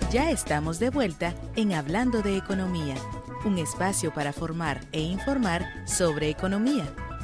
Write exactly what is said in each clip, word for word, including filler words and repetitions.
Ya estamos de vuelta en Hablando de Economía, un espacio para formar e informar sobre economía.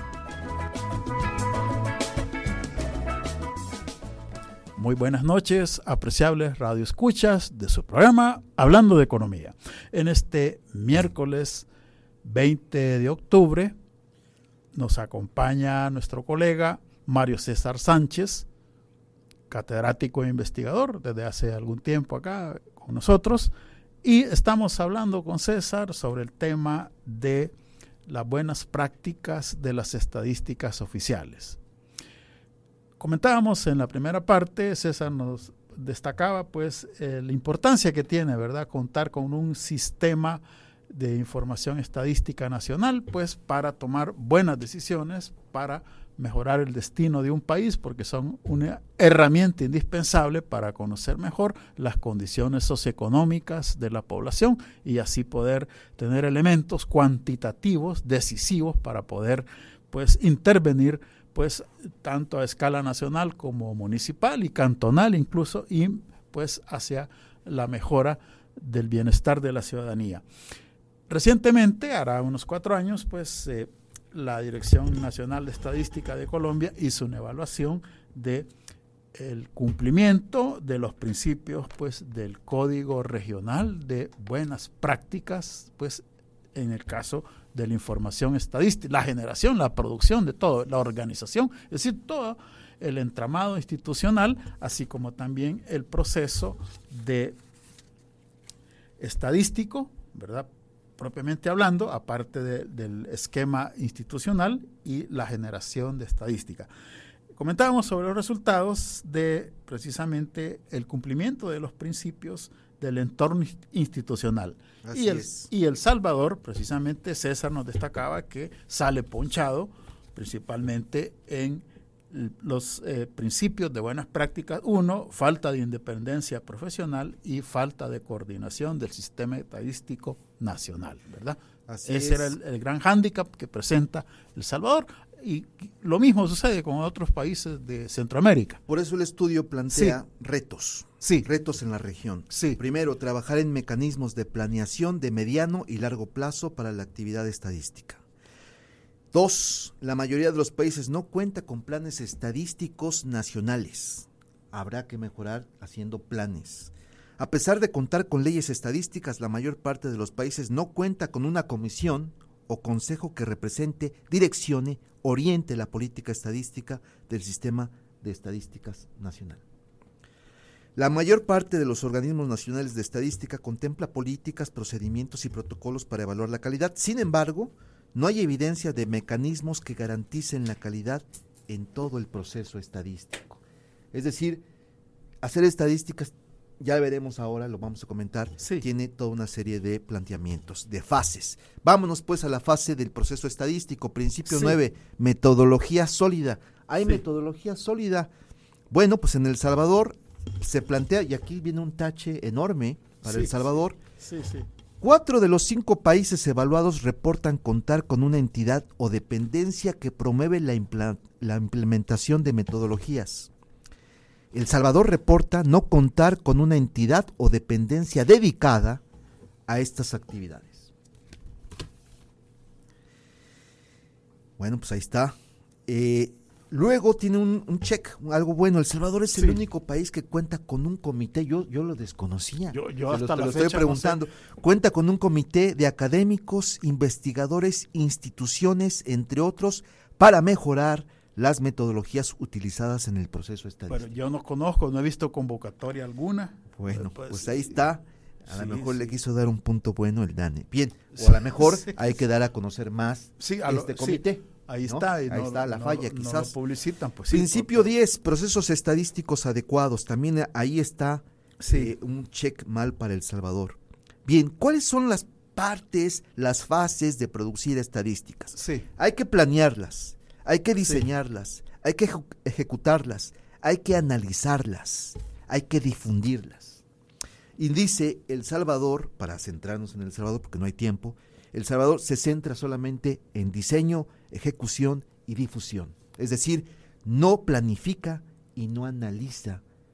Muy buenas noches, apreciables radioescuchas de su programa Hablando de Economía. En este miércoles veinte de octubre nos acompaña nuestro colega Mario César Sánchez, catedrático e investigador desde hace algún tiempo acá con nosotros, y estamos hablando con César sobre el tema de las buenas prácticas de las estadísticas oficiales. Comentábamos en la primera parte, César nos destacaba pues eh, la importancia que tiene, ¿verdad?, contar con un sistema de información estadística nacional, pues para tomar buenas decisiones, para mejorar el destino de un país, porque son una herramienta indispensable para conocer mejor las condiciones socioeconómicas de la población y así poder tener elementos cuantitativos decisivos para poder pues intervenir pues tanto a escala nacional como municipal y cantonal incluso, y pues hacia la mejora del bienestar de la ciudadanía. Recientemente, hará unos cuatro años, pues eh, la Dirección Nacional de Estadística de Colombia hizo una evaluación de el cumplimiento de los principios pues del Código Regional de Buenas Prácticas, pues en el caso de la información estadística, la generación, la producción de todo, la organización, es decir, todo el entramado institucional, así como también el proceso de estadístico, ¿verdad?, propiamente hablando, aparte de, del esquema institucional y la generación de estadística. Comentábamos sobre los resultados de precisamente el cumplimiento de los principios del entorno institucional. Así y, el, es. y El Salvador, precisamente César nos destacaba que sale ponchado principalmente en los eh, principios de buenas prácticas. Uno, falta de independencia profesional y falta de coordinación del sistema estadístico nacional, ¿verdad? Así Ese es. era el, el gran hándicap que presenta El Salvador, y lo mismo sucede con otros países de Centroamérica. Por eso el estudio plantea Sí. retos, Sí. retos en la región. Sí. Primero, trabajar en mecanismos de planeación de mediano y largo plazo para la actividad estadística. Dos, la mayoría de los países no cuenta con planes estadísticos nacionales. Habrá que mejorar haciendo planes. A pesar de contar con leyes estadísticas, la mayor parte de los países no cuenta con una comisión o consejo que represente, direccione, oriente la política estadística del sistema de estadísticas nacional. La mayor parte de los organismos nacionales de estadística contempla políticas, procedimientos y protocolos para evaluar la calidad. Sin embargo, no hay evidencia de mecanismos que garanticen la calidad en todo el proceso estadístico. Es decir, hacer estadísticas, ya veremos ahora, lo vamos a comentar, Sí. tiene toda una serie de planteamientos, de fases. Vámonos pues a la fase del proceso estadístico. Principio Sí. nueve, metodología sólida. ¿Hay Sí. metodología sólida? Bueno, pues en El Salvador se plantea, y aquí viene un tache enorme para Sí, El Salvador. Sí, sí. Cuatro de los cinco países evaluados reportan contar con una entidad o dependencia que promueve la, impla- la implementación de metodologías. El Salvador reporta no contar con una entidad o dependencia dedicada a estas actividades. Bueno, pues ahí está. Eh, luego tiene un, un check, algo bueno. El Salvador es el Sí. único país que cuenta con un comité. Yo, yo lo desconocía. Yo, yo Te lo- hasta te la lo fecha estoy preguntando. Cuenta con un comité de académicos, investigadores, instituciones, entre otros, para mejorar las metodologías utilizadas en el proceso no sé, estadístico. pero yo no conozco, no he visto convocatoria alguna. Bueno, Eh, pues, pues, ahí está. A sí, lo mejor sí. le quiso dar un punto bueno el DANE. Bien, o a lo mejor Sí. hay que dar a conocer más Sí, a lo- este sí, comité. ahí ¿no? está. y Ahí no- está la no- falla, no quizás. lo publicitan, pues sí, Principio porque- diez, procesos estadísticos adecuados. También eh, ahí está Sí. eh, un check mal para El Salvador. Bien, ¿cuáles son las partes, las fases de producir estadísticas? Sí. Hay que planearlas, hay que diseñarlas, hay que ejecu- ejecutarlas, hay que analizarlas, hay que difundirlas. Y dice El Salvador, para centrarnos en El Salvador porque no hay tiempo, El Salvador se centra solamente en diseño, ejecución y difusión. Es decir, no planifica y no analiza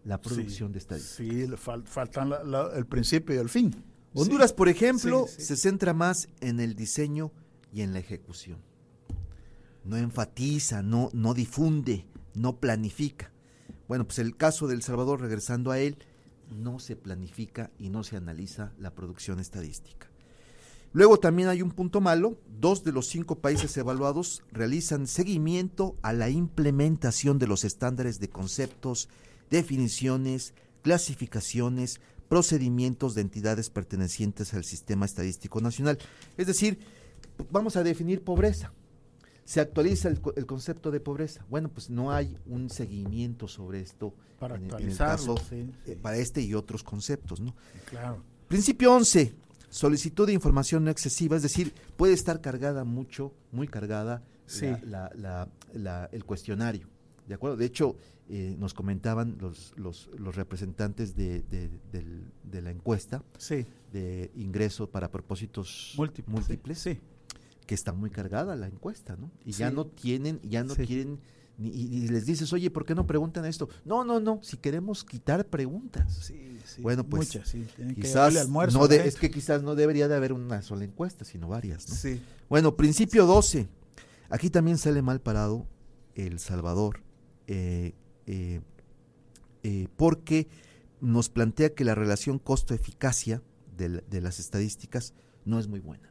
la producción sí, de estadísticas. Sí, le fal, faltan la, la, el principio y el fin. Honduras, sí, por ejemplo, sí, sí. se centra más en el diseño y en la ejecución. No enfatiza, no, no difunde, no planifica. Bueno, pues el caso de El Salvador, regresando a él, no se planifica y no se analiza la producción estadística. Luego también hay un punto malo: dos de los cinco países evaluados realizan seguimiento a la implementación de los estándares de conceptos, definiciones, clasificaciones, procedimientos de entidades pertenecientes al Sistema Estadístico Nacional. Es decir, vamos a definir pobreza. Se actualiza el, el concepto de pobreza. Bueno, pues no hay un seguimiento sobre esto para en, en el actualizarlo, caso, sí, sí. Eh, para este y otros conceptos, ¿no? Claro. Principio once, solicitud de información no excesiva, es decir, puede estar cargada mucho, muy cargada sí. la, la, la, la, el cuestionario, ¿de acuerdo? De hecho, eh, nos comentaban los, los, los representantes de, de, de, de la encuesta sí. de ingreso para propósitos múltiples, múltiples sí. que está muy cargada la encuesta, ¿no? Y sí. ya no tienen, ya no sí. quieren, ni, y, y les dices, oye, ¿por qué no preguntan esto? No, no, no, si queremos quitar preguntas. Sí, sí. Bueno, pues muchas, sí. quizás almuerzo, no de, es que quizás no debería de haber una sola encuesta, sino varias, ¿no? Sí. Bueno, principio doce. Aquí también sale mal parado El Salvador, eh, eh, eh, porque nos plantea que la relación costo-eficacia de, de las estadísticas no es muy buena.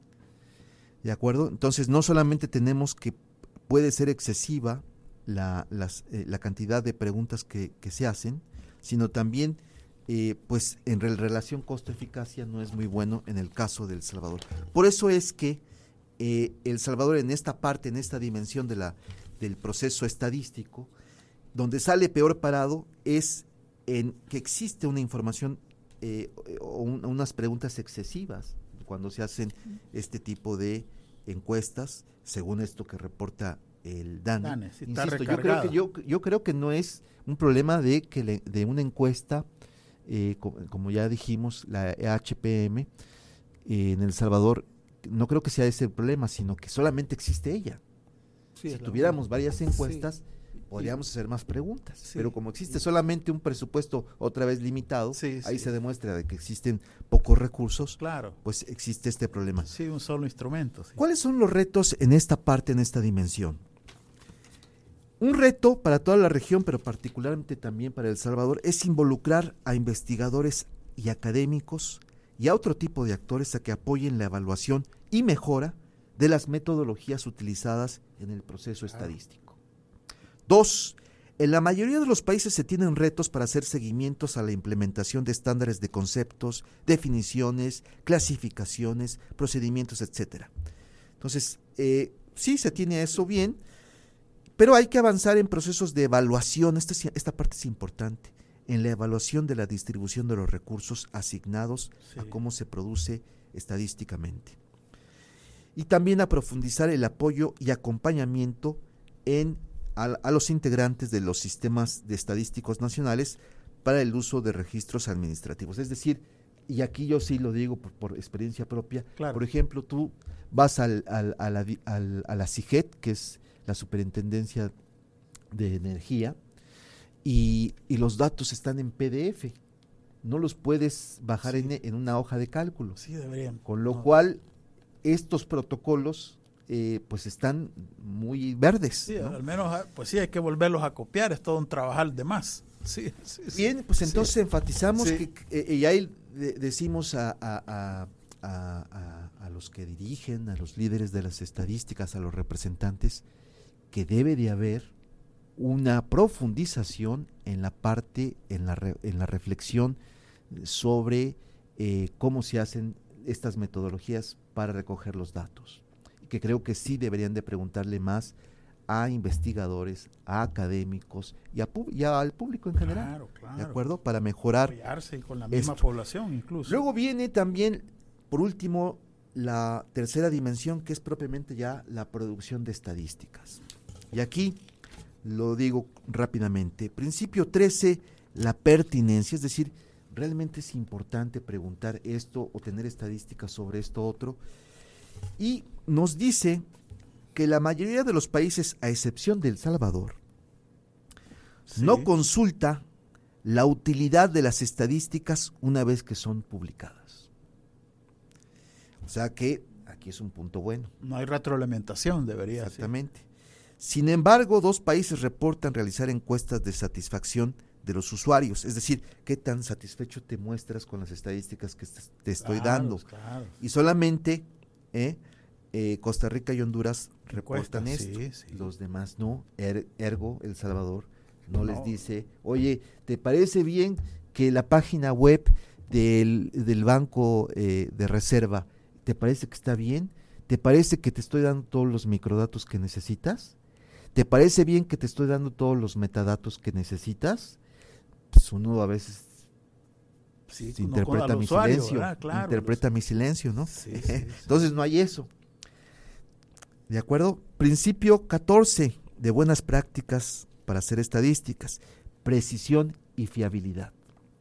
¿De acuerdo? Entonces, no solamente tenemos que puede ser excesiva la, las, eh, la cantidad de preguntas que, que se hacen, sino también, eh, pues, en re- relación costo-eficacia no es muy bueno en el caso de El Salvador. Por eso es que eh, El Salvador, en esta parte, en esta dimensión de la, del proceso estadístico, donde sale peor parado es en que existe una información eh, o un, unas preguntas excesivas cuando se hacen este tipo de encuestas, según esto que reporta el DANE. Dane, sí, Insisto, yo creo que yo, yo creo que no es un problema de que le, de una encuesta, eh, como, como ya dijimos, la H P M eh, en El Salvador, no creo que sea ese el problema, sino que solamente existe ella. Sí, si la tuviéramos verdad. varias encuestas, Sí. podríamos hacer más preguntas, Sí. pero como existe Sí. solamente un presupuesto otra vez limitado, Sí, ahí sí. se demuestra de que existen pocos recursos, Claro. pues existe este problema. Sí, un solo instrumento. Sí. ¿Cuáles son los retos en esta parte, en esta dimensión? Un reto para toda la región, pero particularmente también para El Salvador, es involucrar a investigadores y académicos y a otro tipo de actores a que apoyen la evaluación y mejora de las metodologías utilizadas en el proceso Claro. estadístico. Dos, en la mayoría de los países se tienen retos para hacer seguimientos a la implementación de estándares de conceptos, definiciones, clasificaciones, procedimientos, etcétera. Entonces, eh, sí se tiene eso bien, pero hay que avanzar en procesos de evaluación. Esta, esta parte es importante, en la evaluación de la distribución de los recursos asignados Sí. a cómo se produce estadísticamente. Y también a profundizar el apoyo y acompañamiento en A, a los integrantes de los sistemas de estadísticos nacionales para el uso de registros administrativos. Es decir, y aquí yo sí lo digo por, por experiencia propia, Claro. por ejemplo, tú vas al, al, a, la, al, a la SIGET, que es la Superintendencia de Energía, y, y los datos están en P D F, no los puedes bajar Sí. en, en una hoja de cálculo, Sí, deberían. con lo No. cual estos protocolos Eh, pues están muy verdes. Sí, ¿no? al menos, pues sí, hay que volverlos a copiar, es todo un trabajar de más. Sí, sí, sí. Bien, pues entonces Sí. enfatizamos Sí. que, eh, y ahí de, decimos a, a, a, a, a, a los que dirigen, a los líderes de las estadísticas, a los representantes, que debe de haber una profundización en la parte, en la, re, en la reflexión sobre eh, cómo se hacen estas metodologías para recoger los datos. Que creo que sí deberían de preguntarle más a investigadores, a académicos y, a, y a, al público en general, Claro, claro. ¿de acuerdo? Para mejorar. Apoyarse con la misma esto. población incluso. Luego viene también, por último, la tercera dimensión, que es propiamente ya la producción de estadísticas. Y aquí lo digo rápidamente. Principio trece, la pertinencia, es decir, realmente es importante preguntar esto o tener estadísticas sobre esto otro. Y nos dice que la mayoría de los países, a excepción de El Salvador, Sí. no consulta la utilidad de las estadísticas una vez que son publicadas. O sea que aquí es un punto bueno. No hay retroalimentación, debería ser. Exactamente. Sin embargo, dos países reportan realizar encuestas de satisfacción de los usuarios, es decir, qué tan satisfecho te muestras con las estadísticas que te estoy Claro, dando. claro. Y solamente eh, eh, Costa Rica y Honduras reportan Encuestas, esto, sí, sí. los demás no. Er, ergo, El Salvador no, no les dice, oye, ¿te parece bien que la página web del, del Banco eh, de Reserva, ¿te parece que está bien? ¿Te parece que te estoy dando todos los microdatos que necesitas? ¿Te parece bien que te estoy dando todos los metadatos que necesitas? Pues uno a veces Sí, se no interpreta con- al mi usuario, silencio, ¿verdad? Claro, interpreta los- mi silencio, ¿no? Sí, sí, sí. Entonces no hay eso. ¿De acuerdo? Principio catorce de buenas prácticas para hacer estadísticas, precisión y fiabilidad.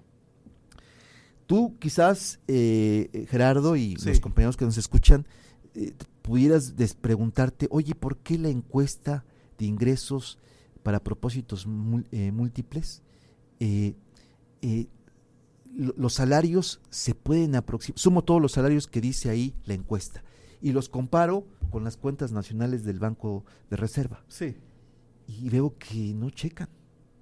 Tú quizás, eh, Gerardo, y Sí. los compañeros que nos escuchan, eh, pudieras des- preguntarte, oye, ¿por qué la encuesta de ingresos para propósitos mul- eh, múltiples, eh, eh, lo- los salarios se pueden aproximar, sumo todos los salarios que dice ahí la encuesta, y los comparo con las cuentas nacionales del Banco de Reserva, Sí. y veo que no checan?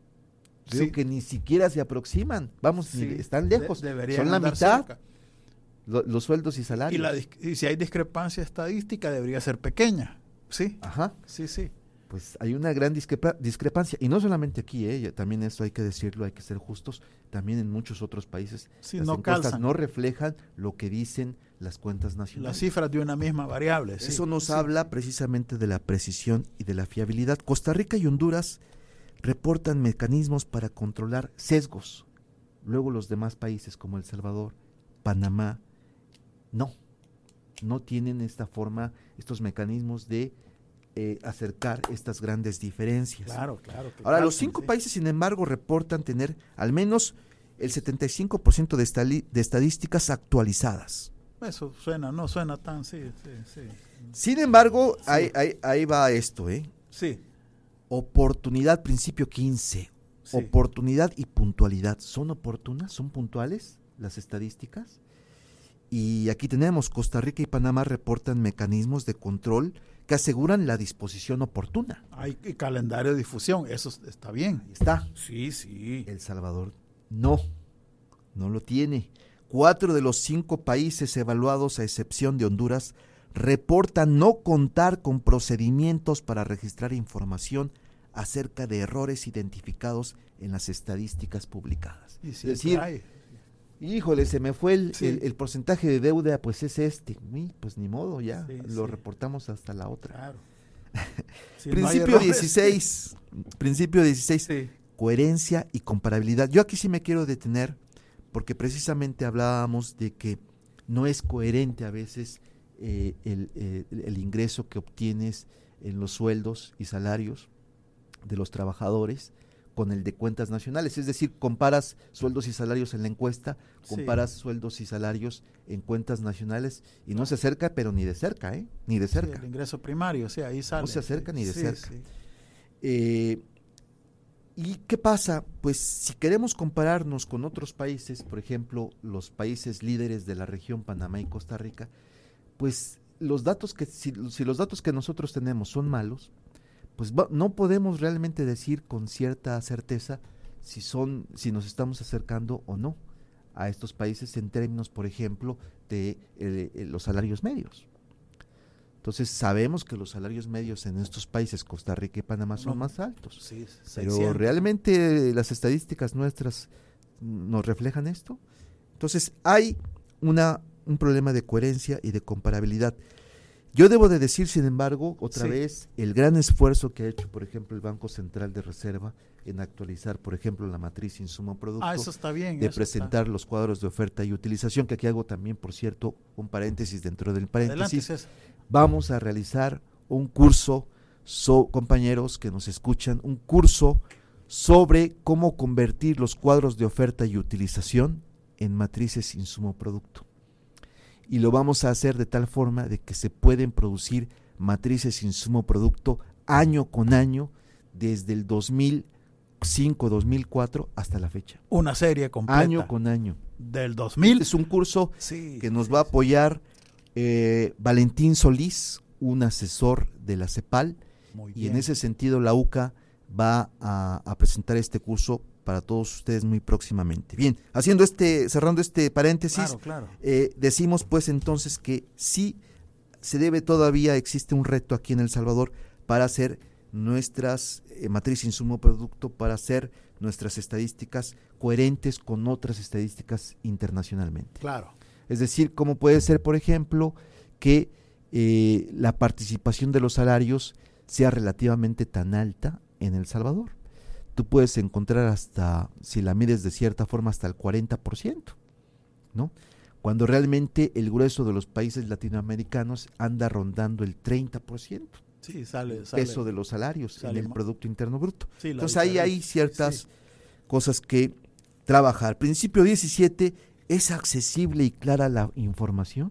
Veo Sí. que ni siquiera se aproximan, vamos, ni- Sí. están lejos, De- deberían son la andar mitad, cerca. lo- los sueldos y salarios. Y, la, dis- y si hay discrepancia estadística, debería ser pequeña. Sí, Ajá, sí, sí. pues hay una gran discrepa- discrepancia, y no solamente aquí, eh, ya también esto hay que decirlo, hay que ser justos, también en muchos otros países Sí, las no encuestas calzan. no reflejan lo que dicen las cuentas Las nacionales. cifras de una misma variable. sí, Eso nos sí. habla precisamente de la precisión y de la fiabilidad. Costa Rica y Honduras reportan mecanismos para controlar sesgos. Luego los demás países como El Salvador, Panamá, no, no tienen esta forma, estos mecanismos de eh, acercar estas grandes diferencias. Claro, claro. que Ahora, los calzan, cinco sí. países, sin embargo, reportan tener al menos el setenta y cinco por ciento de, estali- de estadísticas actualizadas. Eso suena, no suena tan, sí, sí, sí. Sin embargo, Sí. ahí, ahí, ahí va esto, ¿eh? Sí, Oportunidad, principio quince. sí. Oportunidad y puntualidad. ¿Son oportunas? ¿Son puntuales las estadísticas? Y aquí tenemos, Costa Rica y Panamá reportan mecanismos de control que aseguran la disposición oportuna. Hay y calendario de difusión, eso es- está bien. Ahí está. Sí, sí. El Salvador no, no lo tiene. Cuatro de los cinco países evaluados, a excepción de Honduras, reportan no contar con procedimientos para registrar información acerca de errores identificados en las estadísticas publicadas. Y Es sí, decir, hay. híjole, se me fue el, Sí. el- el porcentaje de deuda, pues es este. Uy, pues ni modo, ya Sí, lo sí. reportamos hasta la otra. Claro. Sí, no hay Principio errores. dieciséis. Principio dieciséis. Sí, Coherencia y comparabilidad. Yo aquí sí me quiero detener porque precisamente hablábamos de que no es coherente a veces eh, el, eh, el ingreso que obtienes en los sueldos y salarios de los trabajadores con el de cuentas nacionales. Es decir, comparas sueldos y salarios en la encuesta, Sí. comparas sueldos y salarios en cuentas nacionales y no se acerca, pero ni de cerca, ¿eh? Ni de sí, cerca. el ingreso primario, sí, ahí sale. se acerca sí, ni de sí, cerca. sí. Eh, ¿Y qué pasa? Pues si queremos compararnos con otros países, por ejemplo, los países líderes de la región, Panamá y Costa Rica, pues los datos que, si, si los datos que nosotros tenemos son malos, pues va, no podemos realmente decir con cierta certeza si son, si nos estamos acercando o no a estos países en términos, por ejemplo, de eh, eh, los salarios medios. Entonces sabemos que los salarios medios en estos países, Costa Rica y Panamá, son No, más altos. Sí, Pero seiscientos. realmente las estadísticas nuestras nos reflejan esto. Entonces hay una, un problema de coherencia y de comparabilidad. Yo debo de decir, sin embargo, otra Sí. vez, el gran esfuerzo que ha hecho, por ejemplo, el Banco Central de Reserva en actualizar, por ejemplo, la matriz insumo-producto, Ah, eso está bien. de eso presentar está. los cuadros de oferta y utilización, que aquí hago también, por cierto, un paréntesis dentro del Adelante, paréntesis. César. Vamos a realizar un curso, so, compañeros que nos escuchan, un curso sobre cómo convertir los cuadros de oferta y utilización en matrices insumo-producto. Y lo vamos a hacer de tal forma de que se pueden producir matrices insumo-producto año con año desde el dos mil cinco, dos mil cuatro hasta la fecha. Una serie completa. Año con año. Del dos mil. Es un curso sí, que nos sí, va a sí. apoyar eh, Valentín Solís, un asesor de la CEPAL, Muy y bien. en ese sentido la U C A va a, a presentar este curso para todos ustedes muy próximamente. Bien, haciendo este, cerrando este paréntesis, Claro, claro. eh, decimos pues entonces que sí se debe todavía, existe un reto aquí en El Salvador para hacer nuestras eh, matriz insumo producto, para hacer nuestras estadísticas coherentes con otras estadísticas internacionalmente. Claro. Es decir, como puede ser, por ejemplo, que eh, la participación de los salarios sea relativamente tan alta en El Salvador. Tú puedes encontrar hasta, si la mides de cierta forma, hasta el cuarenta por ciento, ¿no? Cuando realmente el grueso de los países latinoamericanos anda rondando el treinta por ciento. Sí, sale, El sale. peso de los salarios sale en el ma- Producto Interno Bruto. Sí, la Entonces ahí hay diferencia. ciertas Sí. cosas que trabajar. Principio diecisiete, ¿es accesible y clara la información?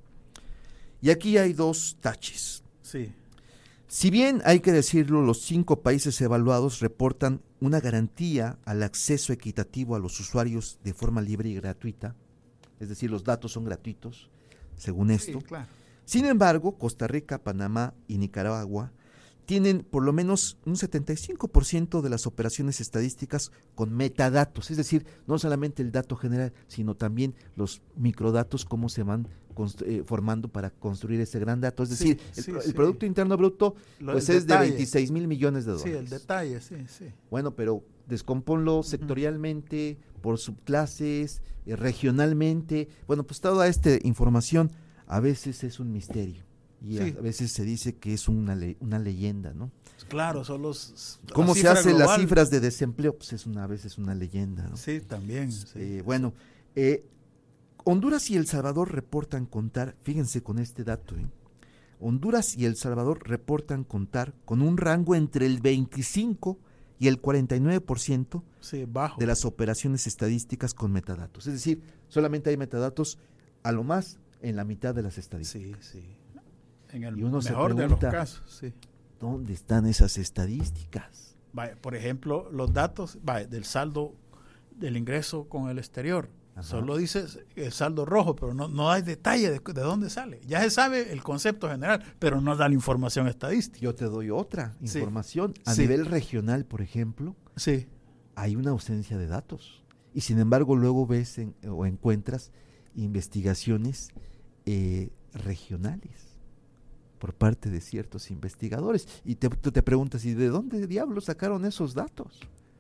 Y aquí hay dos taches. Sí. Si bien hay que decirlo, los cinco países evaluados reportan una garantía al acceso equitativo a los usuarios de forma libre y gratuita, es decir, los datos son gratuitos, según esto. Sí, claro. Sin embargo, Costa Rica, Panamá y Nicaragua tienen por lo menos un setenta y cinco por ciento de las operaciones estadísticas con metadatos, es decir, no solamente el dato general, sino también los microdatos, cómo se van eh, formando para construir ese gran dato. Es decir, Sí, el, sí, el sí. Producto Interno Bruto Lo- pues el es detalle. de veintiséis mil millones de Sí, dólares. el detalle, sí, sí. Bueno, pero descomponlo sectorialmente, por subclases, eh, regionalmente. Bueno, pues toda esta información a veces es un misterio y Sí. a veces se dice que es una, le- una leyenda, ¿no? Claro, son los... la ¿Cómo se cifra hacen las global. cifras de desempleo? Pues es una, a veces una leyenda, ¿no? Sí, también. Sí. Eh, bueno, eh, Honduras y El Salvador reportan contar, fíjense con este dato, ¿eh? Honduras y El Salvador reportan contar con un rango entre el veinticinco y el cuarenta y nueve por ciento Sí, bajo. de las operaciones estadísticas con metadatos. Es decir, solamente hay metadatos a lo más en la mitad de las estadísticas. Sí, sí. En el Y uno se mejor de los pregunta, casos, sí. ¿Dónde están esas estadísticas? Vaya, por ejemplo, los datos vaya, del saldo del ingreso con el exterior. Ajá. Solo dice el saldo rojo, pero no, no hay detalle de, de dónde sale. Ya se sabe el concepto general, pero no da la información estadística. Yo te doy otra Sí. información. A Sí. nivel regional, por ejemplo, Sí, hay una ausencia de datos. Y sin embargo, luego ves en- o encuentras investigaciones eh, regionales por parte de ciertos investigadores. Y te, tú te preguntas, ¿y de dónde diablos sacaron esos datos?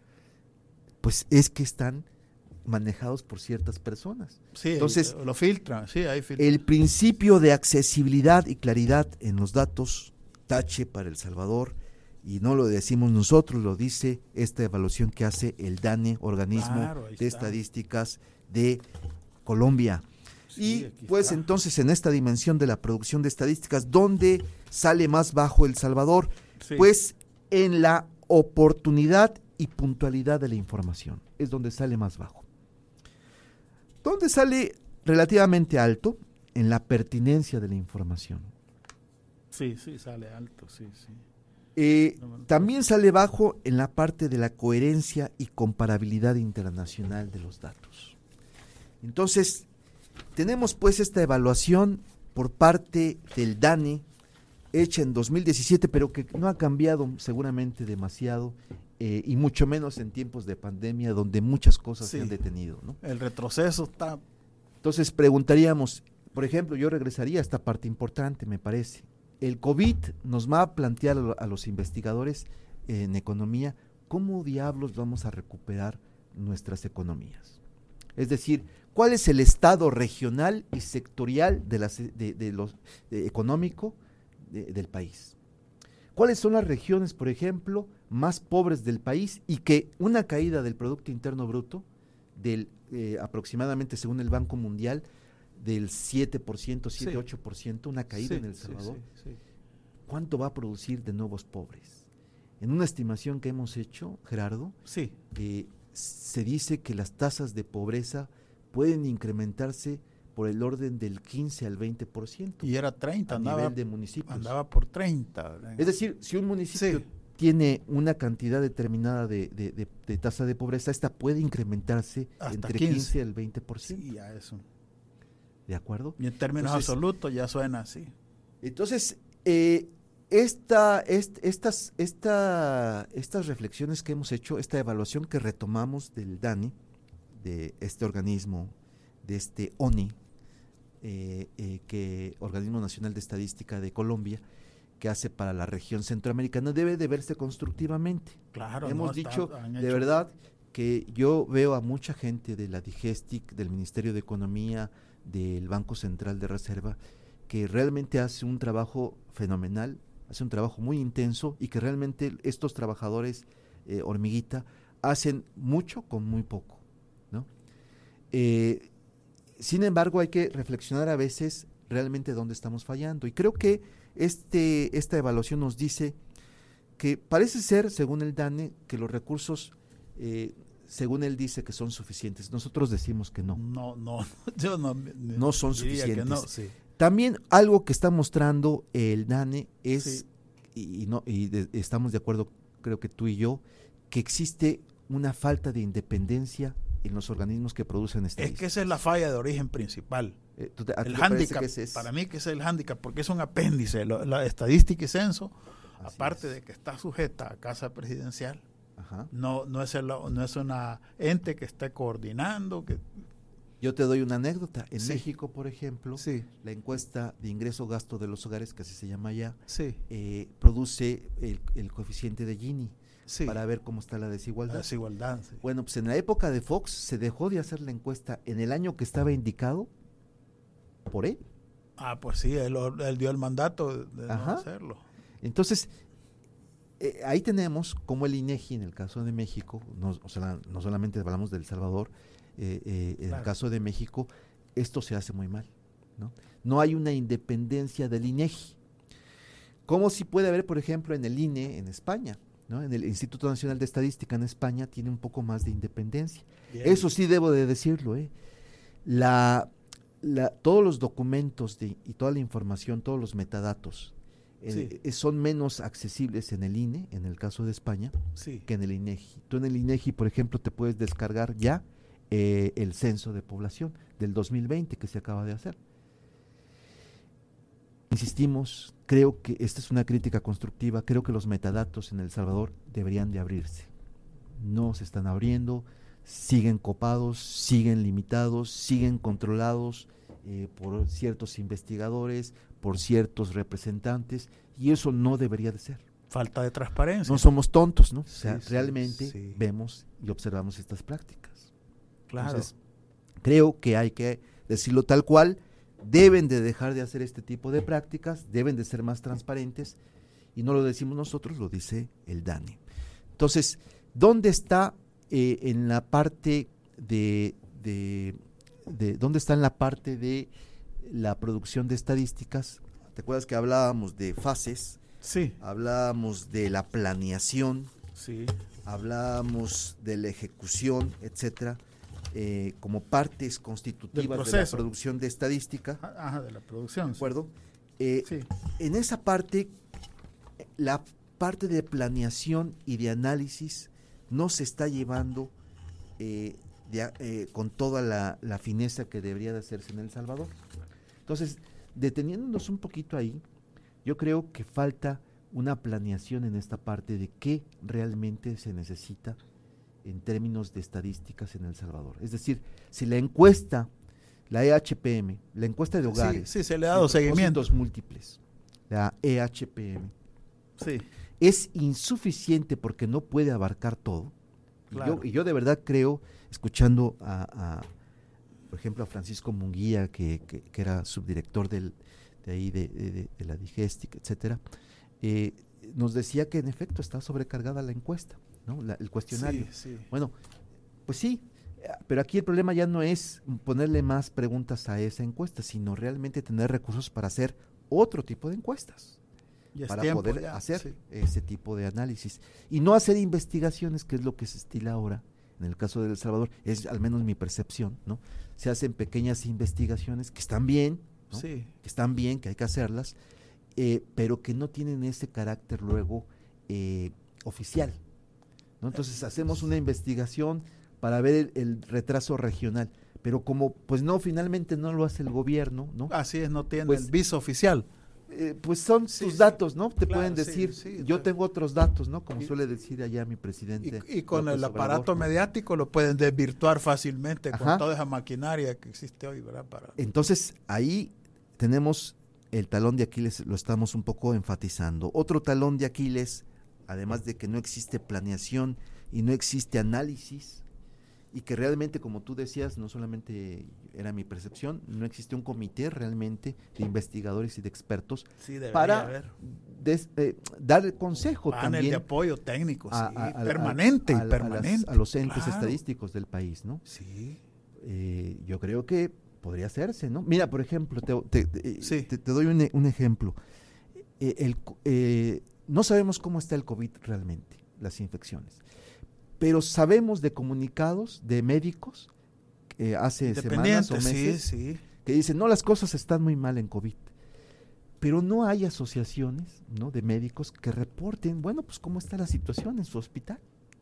Pues es que están manejados por ciertas personas. sí, Entonces, el- lo filtran, sí, hay filtran. El principio de accesibilidad y claridad en los datos, tache para El Salvador, y no lo decimos nosotros, lo dice esta evaluación que hace el DANE, Organismo Claro, ahí de está. Estadísticas de Colombia. Sí, y aquí pues está. entonces en esta dimensión de la producción de estadísticas, ¿dónde sale más bajo El Salvador? Sí. Pues en la oportunidad y puntualidad de la información, es donde sale más bajo. ¿Dónde sale relativamente alto? En la pertinencia de la información. Sí, sí, sale alto, sí, sí. Eh, No, bueno, también sale bajo en la parte de la coherencia y comparabilidad internacional de los datos. Entonces, tenemos pues esta evaluación por parte del DANE, hecha en dos mil diecisiete, pero que no ha cambiado seguramente demasiado, eh, y mucho menos en tiempos de pandemia, donde muchas cosas Sí. se han detenido, ¿no? El retroceso está... Entonces preguntaríamos, por ejemplo, yo regresaría a esta parte importante, me parece. El COVID nos va a plantear a, lo- a los investigadores en economía cómo diablos vamos a recuperar nuestras economías. Es decir, ¿cuál es el estado regional y sectorial de las, de, de los, de económico de- del país? ¿Cuáles son las regiones, por ejemplo, más pobres del país y que una caída del Producto Interno Bruto del eh, aproximadamente, según el Banco Mundial, del siete por ciento, siete, Sí. ocho por ciento, una caída Sí, en El sí, Salvador? sí, sí. ¿Cuánto va a producir de nuevos pobres? En una estimación que hemos hecho, Gerardo, Sí, eh, se dice que las tasas de pobreza pueden incrementarse por el orden del quince al veinte por ciento y era treinta, a andaba, nivel de municipios. andaba por treinta. ¿verdad? Es decir, si un municipio Sí. tiene una cantidad determinada de, de, de, de tasa de pobreza, esta puede incrementarse hasta entre quince. quince y el veinte por ciento. Sí, a eso. ¿De acuerdo? Y en términos entonces, absolutos ya suena así. Entonces, eh, esta, est, estas, esta, estas reflexiones que hemos hecho, esta evaluación que retomamos del DANE, de este organismo, de este O N I, eh, eh, que Organismo Nacional de Estadística de Colombia, que hace para la región centroamericana, debe de verse constructivamente. Claro, hemos no, dicho, está, de verdad, que yo veo a mucha gente de la DIGESTIC, del Ministerio de Economía, del Banco Central de Reserva, que realmente hace un trabajo fenomenal, hace un trabajo muy intenso y que realmente estos trabajadores eh, hormiguita hacen mucho con muy poco, ¿no? Eh, sin embargo, hay que reflexionar a veces realmente dónde estamos fallando, y creo que este, esta evaluación nos dice que parece ser, según el DANE, que los recursos, eh, según él dice, que son suficientes. Nosotros decimos que no. No, no, yo no. No son suficientes. No, sí. También algo que está mostrando el DANE es, sí. y, y, no, y de, estamos de acuerdo, creo que tú y yo, que existe una falta de independencia en los organismos que producen estadísticas. Es que esa es la falla de origen principal. Eh, te, el hándicap, es... para mí que es el hándicap, porque es un apéndice. Lo, la estadística y censo, así aparte es. De que está sujeta a casa presidencial, Ajá. no no es el, no es una ente que esté coordinando. Que Yo te doy una anécdota. En sí. México, por ejemplo, sí. la encuesta de ingreso-gasto de los hogares, que así se llama ya, sí. eh, produce el, el coeficiente de Gini. Sí. Para ver cómo está la desigualdad. La desigualdad, sí. Bueno, pues en la época de Fox se dejó de hacer la encuesta en el año que estaba indicado por él. Ah, pues sí, él, él dio el mandato de Ajá. no hacerlo. Entonces, eh, ahí tenemos como el INEGI, en el caso de México, no, o sea, no solamente hablamos de El Salvador, eh, eh, en claro. el caso de México, esto se hace muy mal, ¿no? No hay una independencia del INEGI. Como si puede haber, por ejemplo, en el I N E en España, ¿no? En el Instituto Nacional de Estadística en España tiene un poco más de independencia. Bien. Eso sí debo de decirlo, ¿eh? La, la, todos los documentos de, y toda la información, todos los metadatos sí. eh, son menos accesibles en el I N E, en el caso de España, sí. que en el INEGI. Tú en el INEGI, por ejemplo, te puedes descargar ya eh, el censo de población del dos mil veinte que se acaba de hacer. Insistimos, creo que esta es una crítica constructiva, creo que los metadatos en El Salvador deberían de abrirse. No se están abriendo, siguen copados, siguen limitados, siguen controlados eh, por ciertos investigadores, por ciertos representantes, y eso no debería de ser. Falta de transparencia. No somos tontos, ¿no? Sí, o sea, sí, realmente sí. vemos y observamos estas prácticas. Claro. Entonces, creo que hay que decirlo tal cual. Deben de dejar de hacer este tipo de prácticas, deben de ser más transparentes, y no lo decimos nosotros, lo dice el DANE. Entonces, ¿dónde está eh, en la parte de, de, de, dónde está en la parte de la producción de estadísticas? ¿Te acuerdas que hablábamos de fases? Sí. Hablábamos de la planeación, sí. hablábamos de la ejecución, etcétera. Eh, como partes constitutivas de la producción de estadística. Ajá, de la producción. ¿De acuerdo? Eh, sí. En esa parte, la parte de planeación y de análisis no se está llevando eh, de, eh, con toda la, la fineza que debería de hacerse en El Salvador. Entonces, deteniéndonos un poquito ahí, yo creo que falta una planeación en esta parte de qué realmente se necesita en términos de estadísticas en El Salvador. Es decir, si la encuesta, la E H P M, la encuesta de hogares, sí, sí, se le ha dado seguimiento, múltiples, la E H P M, sí. es insuficiente porque no puede abarcar todo. Claro. Y, yo, y yo de verdad creo, escuchando a, a por ejemplo, a Francisco Munguía, que, que, que era subdirector del, de ahí de, de, de la DIGESTIC, etcétera, eh, nos decía que en efecto está sobrecargada la encuesta, ¿no? La, el cuestionario. Sí, sí. Bueno, pues sí, pero aquí el problema ya no es ponerle más preguntas a esa encuesta, sino realmente tener recursos para hacer otro tipo de encuestas, para tiempo, poder ya, hacer sí. ese tipo de análisis y no hacer investigaciones, que es lo que se estila ahora. En el caso de El Salvador, es al menos mi percepción, ¿no? Se hacen pequeñas investigaciones que están bien, ¿no? Sí. que están bien, que hay que hacerlas, eh, pero que no tienen ese carácter luego eh, oficial, ¿no? Entonces hacemos una investigación para ver el, el retraso regional, pero como pues no, finalmente no lo hace el gobierno, ¿no? Así es, no tiene Pues, el viso oficial. Eh, pues son Sí, tus sí. datos, ¿no? Te Claro, pueden sí, decir, sí, yo está- tengo otros datos, ¿no? Como Y- suele decir allá mi presidente. Y, y con López el Obrador, aparato ¿no? mediático lo pueden desvirtuar fácilmente Ajá. con toda esa maquinaria que existe hoy, ¿verdad? Para... Entonces, ahí tenemos el talón de Aquiles, lo estamos un poco enfatizando. Otro talón de Aquiles, además de que no existe planeación y no existe análisis, y que realmente, como tú decías, no solamente era mi percepción, no existe un comité realmente de investigadores y de expertos Sí, debería para haber des- eh, dar el consejo panel también de apoyo técnico, a, sí, a- a- permanente, a- a- a las- permanente. a los entes Claro. estadísticos del país, ¿no? Sí, Eh, yo creo que podría hacerse, ¿no? Mira, por ejemplo, te, te- te- Sí. te- te doy un, e- un ejemplo. Eh, el co- eh, no sabemos cómo está el COVID realmente, las infecciones, pero sabemos de comunicados de médicos eh, hace semanas o independiente, sí, meses sí. que dicen, no, las cosas están muy mal en COVID. Pero no hay asociaciones, ¿no?, de médicos que reporten, bueno, pues cómo está la situación en su hospital,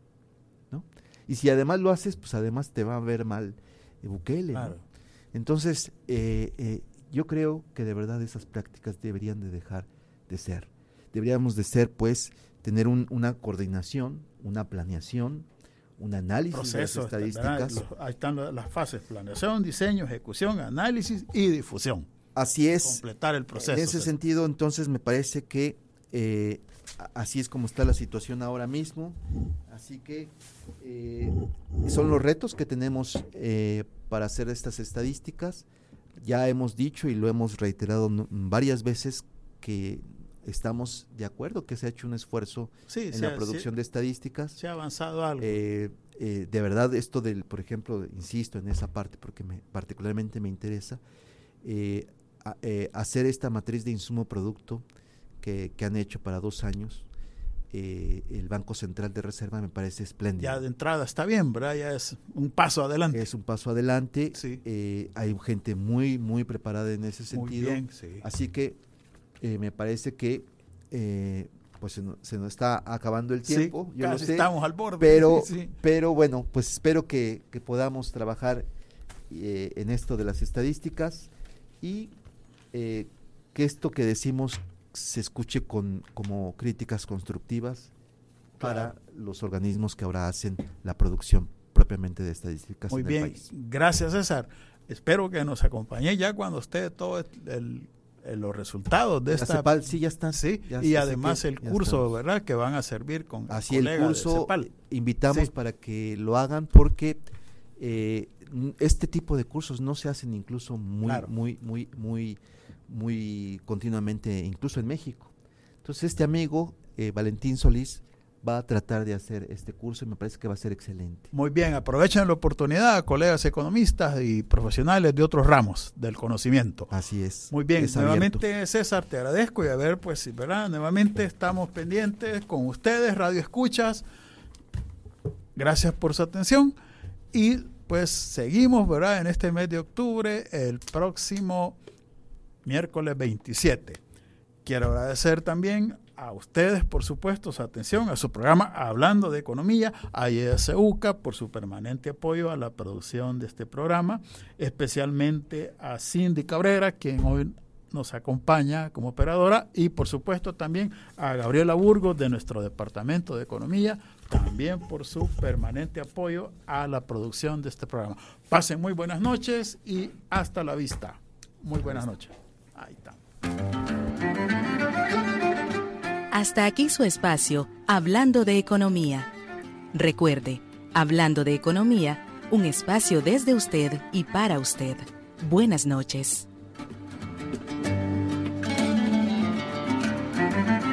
¿no? Y si además lo haces, pues además te va a ver mal eh, Bukele, ¿no? Claro. Entonces, eh, eh, yo creo que de verdad esas prácticas deberían de dejar de ser. Deberíamos de ser, pues, tener un- una coordinación, una planeación, un análisis Proceso, de las estadísticas. ¿verdad? Los- ahí están la- las fases: planeación, diseño, ejecución, análisis y difusión. Así es. Completar el proceso. En ese César. sentido, entonces, me parece que eh, a- así es como está la situación ahora mismo. Así que eh, son los retos que tenemos eh, para hacer estas estadísticas. Ya hemos dicho y lo hemos reiterado no- varias veces que estamos de acuerdo que se ha hecho un esfuerzo Sí, en se la ha- producción se- de estadísticas. se ha avanzado algo. Eh, eh, de verdad, esto del, por ejemplo, insisto en esa parte porque me, particularmente me interesa, eh, a- eh, hacer esta matriz de insumo-producto que, que han hecho para dos años, eh, el Banco Central de Reserva me parece espléndido. Ya de entrada está bien, ¿verdad? Ya es un paso adelante. Es un paso adelante, Sí. eh, hay gente muy, muy preparada en ese Muy sentido, bien, sí. así que eh, me parece que eh, pues se nos, se nos está acabando el Sí, tiempo, yo lo casi sé. estamos al borde. Pero, sí, sí. pero bueno, pues espero que, que podamos trabajar eh, en esto de las estadísticas y eh, que esto que decimos se escuche con como críticas constructivas para Claro. los organismos que ahora hacen la producción propiamente de estadísticas Muy en bien, el país. gracias César. Espero que nos acompañe ya cuando esté todo el, el- el- los resultados de La esta. CEPAL sí ya está. Sí, ya y sé además que el ya curso, estamos. ¿verdad? Que van a servir con Así el colega de curso, CEPAL. invitamos Sí. para que lo hagan porque eh, n- este tipo de cursos no se hacen incluso muy, Claro. muy, muy, muy, muy continuamente, incluso en México. Entonces este amigo, eh, Valentín Solís, va a tratar de hacer este curso y me parece que va a ser excelente. Muy bien, aprovechen la oportunidad, colegas economistas y profesionales de otros ramos del conocimiento. Así es. Muy bien, es abierto. nuevamente César, te agradezco y a ver, pues, ¿verdad? Nuevamente estamos pendientes con ustedes, Radio Escuchas. Gracias por su atención y pues seguimos, ¿verdad? En este mes de octubre, el próximo miércoles veintisiete. Quiero agradecer también a ustedes, por supuesto, su atención a su programa Hablando de Economía, a I S U C A por su permanente apoyo a la producción de este programa, especialmente a Cindy Cabrera, quien hoy nos acompaña como operadora, y por supuesto también a Gabriela Burgos de nuestro Departamento de Economía, también por su permanente apoyo a la producción de este programa. Pasen muy buenas noches y hasta la vista. Muy buenas noches. Ahí está. Hasta aquí su espacio, Hablando de Economía. Recuerde, Hablando de Economía, un espacio desde usted y para usted. Buenas noches.